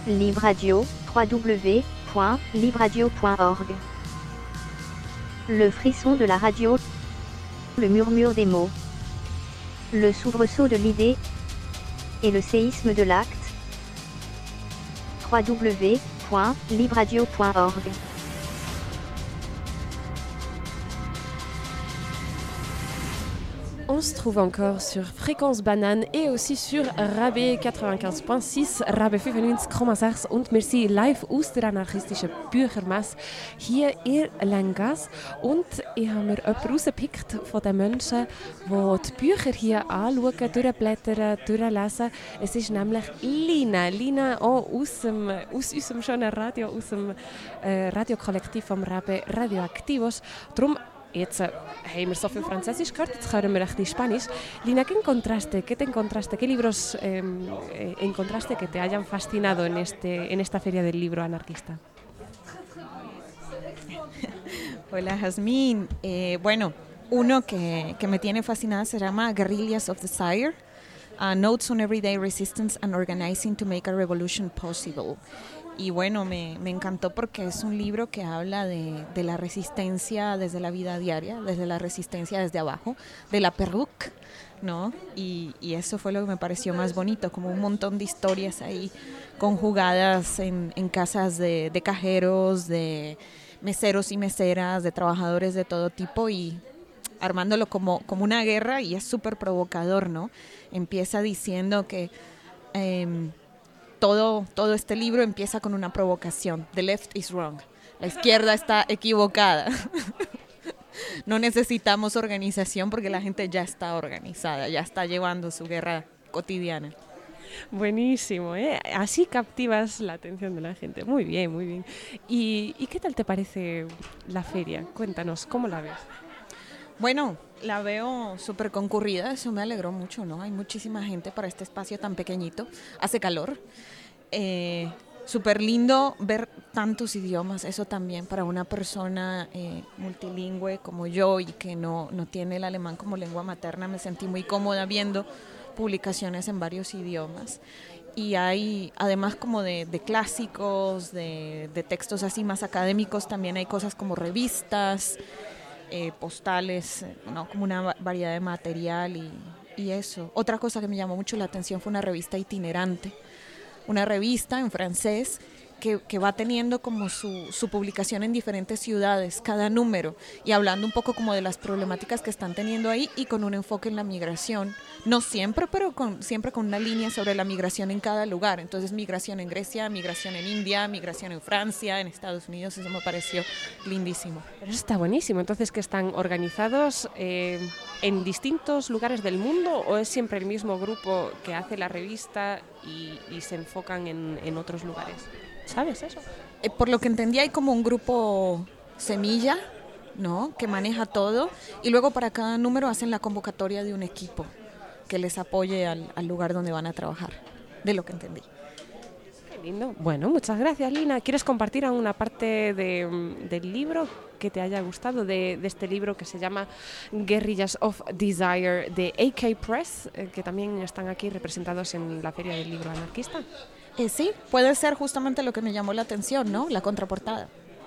Libradio, www.libradio.org. Le frisson de la radio, le murmure des mots, le soubresaut de l'idée et le séisme de l'acte. www.libradio.org. On se trouve encore sur Fréquence Banane et aussi sur Rabais 95.6, Rabais 95,6 und wir sind live aus der anarchistischen Büchermesse hier in Langas und ich habe mir jemanden rausgepickt von den Menschen, die die Bücher hier anschauen, durchblättern, durchlesen. Es ist nämlich Lina auch aus unserem schönen Radio, aus dem Radiokollektiv vom Rabais Radioactivos. Darum jetzt haben wir so viel Französisch gehört, jetzt hören wir ein bisschen Spanisch. Lina, ¿qué te encontraste? ¿Qué libros encontraste que te hayan fascinado en esta feria del libro anarquista? Hola, Jazmín. Bueno, uno que me tiene fascinada se llama Guerrillas of Desire, Notes on Everyday Resistance and Organizing to Make a Revolution Possible. Y bueno, me encantó porque es un libro que habla de la resistencia desde la vida diaria, desde la resistencia desde abajo, de la perruque, ¿no? Y eso fue lo que me pareció más bonito, como un montón de historias ahí conjugadas en casas de cajeros, de meseros y meseras, de trabajadores de todo tipo y armándolo como una guerra, y es súper provocador, ¿no? Empieza diciendo que todo este libro empieza con una provocación. The left is wrong. La izquierda está equivocada. No necesitamos organización porque la gente ya está organizada, ya está llevando su guerra cotidiana. Buenísimo, ¿eh? Así captivas la atención de la gente. Muy bien, muy bien. ¿Y qué tal te parece la feria? Cuéntanos, ¿cómo la ves? Bueno, la veo súper concurrida, eso me alegró mucho, ¿no? Hay muchísima gente para este espacio tan pequeñito, hace calor, súper lindo ver tantos idiomas, eso también para una persona multilingüe como yo y que no tiene el alemán como lengua materna, me sentí muy cómoda viendo publicaciones en varios idiomas. Y hay, además como de clásicos, de textos así más académicos, también hay cosas como revistas, postales, ¿no? Como una variedad de material y eso. Otra cosa que me llamó mucho la atención fue una revista itinerante, una revista en francés que va teniendo como su publicación en diferentes ciudades, cada número, y hablando un poco como de las problemáticas que están teniendo ahí y con un enfoque en la migración. No siempre, pero siempre con una línea sobre la migración en cada lugar. Entonces, migración en Grecia, migración en India, migración en Francia, en Estados Unidos, eso me pareció lindísimo. Pero eso está buenísimo. Entonces, ¿que están organizados en distintos lugares del mundo o es siempre el mismo grupo que hace la revista y se enfocan en otros lugares? ¿Sabes eso? Por lo que entendí hay como un grupo semilla, ¿no? Que maneja todo y luego para cada número hacen la convocatoria de un equipo que les apoye al lugar donde van a trabajar, de lo que entendí. Qué lindo. Bueno, muchas gracias, Lina. ¿Quieres compartir alguna parte del libro que te haya gustado, de este libro que se llama Guerrillas of Desire de AK Press, que también están aquí representados en la Feria del Libro Anarquista? Sí, puede ser justamente lo que me llamó la atención, ¿no? La contraportada.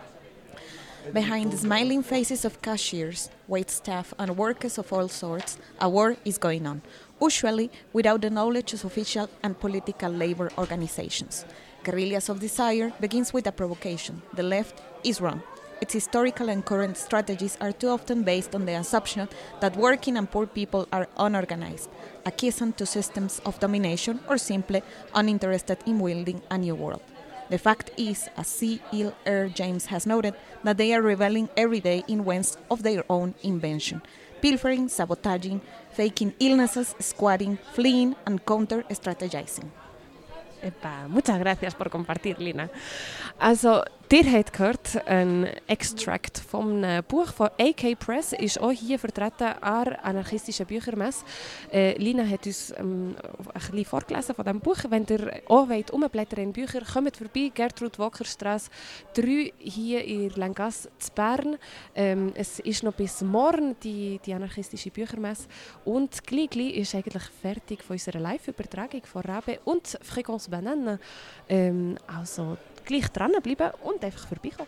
Behind the smiling faces of cashiers, waitstaff, and workers of all sorts, a war is going on, usually without the knowledge of official and political labor organizations. Guerrillas of Desire begins with a provocation. The left is wrong. Its historical and current strategies are too often based on the assumption that working and poor people are unorganized, acquiescent to systems of domination, or simply uninterested in building a new world. The fact is, as C.L.R. James has noted, that they are rebelling every day in ways of their own invention, pilfering, sabotaging, faking illnesses, squatting, fleeing, and counter-strategizing. Epa, muchas gracias por compartir, Lina. Also, Ihr habt gehört, ein Extract vom Buch von AK Press ist auch hier vertreten an der anarchistischen Büchermesse. Lina hat uns ein bisschen vorgelesen von diesem Buch. Wenn ihr auch umblättern in Bücher, kommt vorbei, Gertrud Walkerstrasse 3 hier in Langasse zu Bern. Es ist noch bis morgen die anarchistische Büchermesse und gleich ist eigentlich fertig von unserer Live-Übertragung von Rabe und Fréquence Banane. Also gleich dranbleiben und einfach vorbeikommen.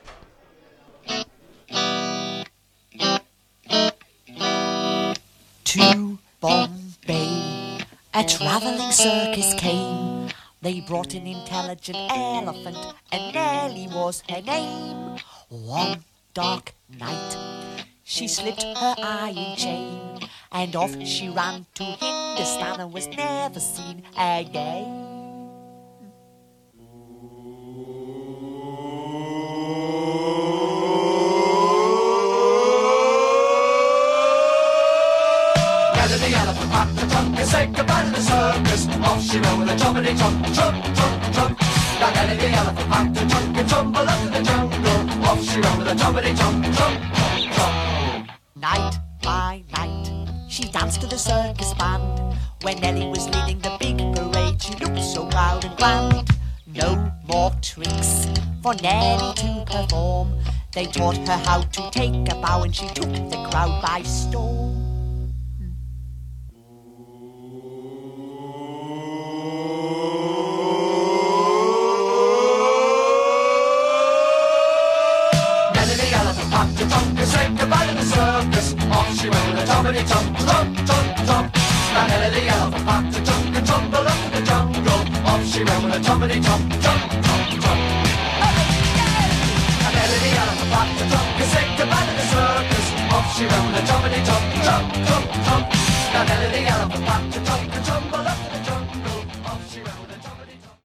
To Bombay, a travelling circus came. They brought an intelligent elephant, and Nellie was her name. One dark night, she slipped her iron chain, and off she ran to Hindustan and was never seen again. The elephant packed the trunk and said goodbye to the circus. Off she went with a jumpity trump, trump, trump, trump. Now Nellie the elephant packed the trunk and tumbled up to the jungle. Off she went with a jumpity trump, trump, trump, trump. Night by night, she danced to the circus band. When Nellie was leading the big parade, she looked so proud and grand. No more tricks for Nellie to perform. They taught her how to take a bow, and she took the crowd by storm. Packed the trunk and said goodbye to the circus. Off she went with a jumpity trump, trump, trump, trump. Now Nellie the elephant packed the trunk and tumbled up to the jungle. Off she went with a jumpity trump, trump, trump, trump.